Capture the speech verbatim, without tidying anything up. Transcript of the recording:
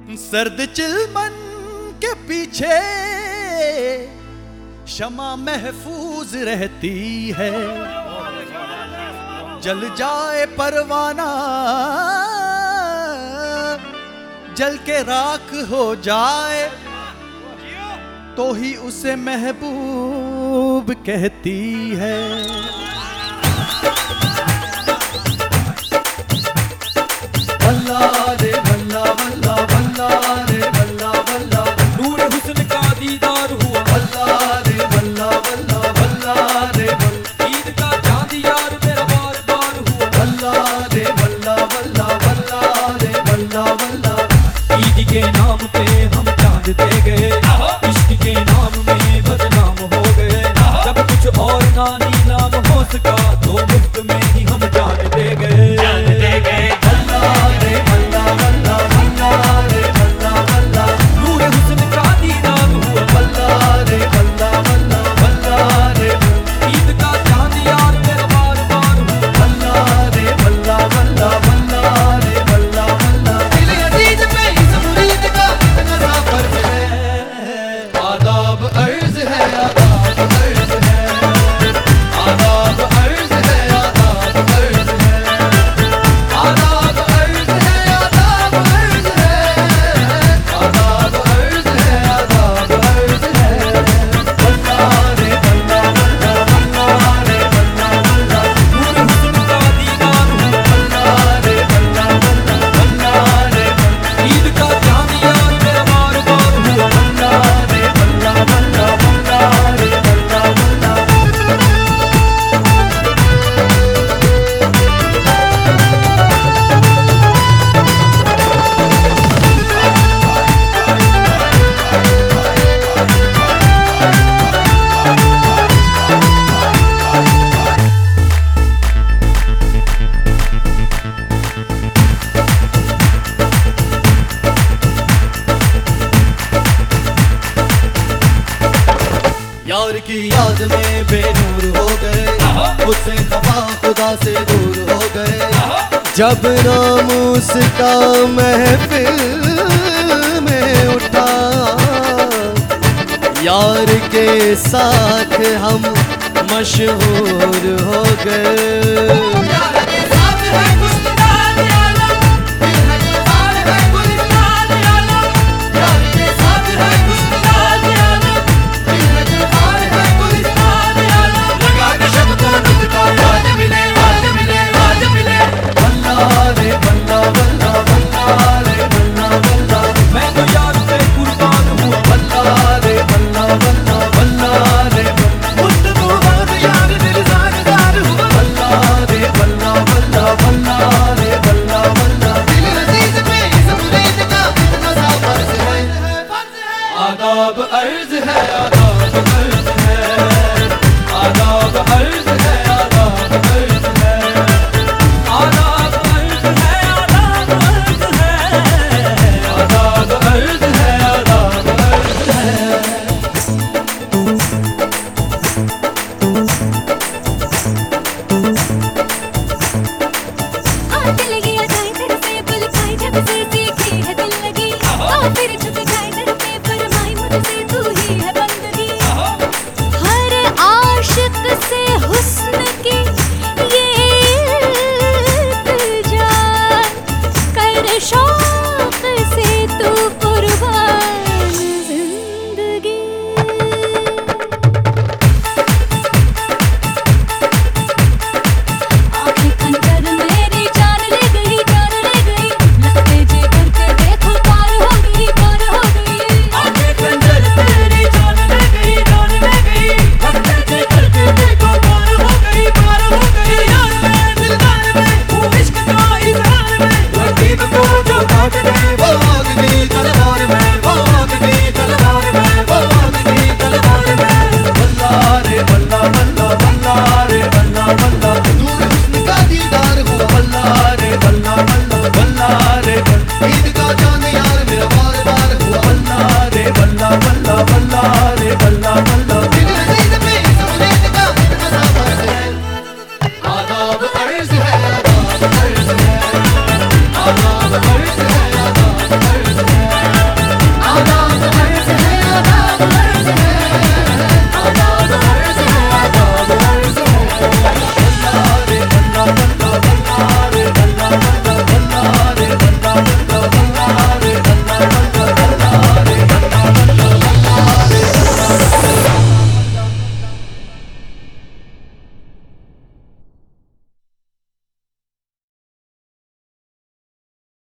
सर्द चिलमन के पीछे शमा महफूज रहती है, जल जाए परवाना जल के राख हो जाए तो ही उसे महबूब कहती है। वल्ला रे वल्ला वल्ला वल्ला रे वल्ला वल्ला, नूर हुस्न का दीदार हुआ। वल्ला रे वल्ला वल्ला वल्ला रे वल्ला, ईद का चांद यार मेरा बार बार हुआ। वल्ला रे वल्ला वल्ला वल्ला रे वल्ला वल्ला, ईद के नाम पे हम चांद दे गए, इश्क के नाम में बदनाम हो गए। जब कुछ और ना नीलाम हो सका तो मुफ्त में ही हम जान दे गए, जान दे गए। यार की याद में बेनूर हो गए, उससे खफा खुदा से दूर हो गए। जब नामूस का महफिल में उठा, यार के साथ हम मशहूर हो गए।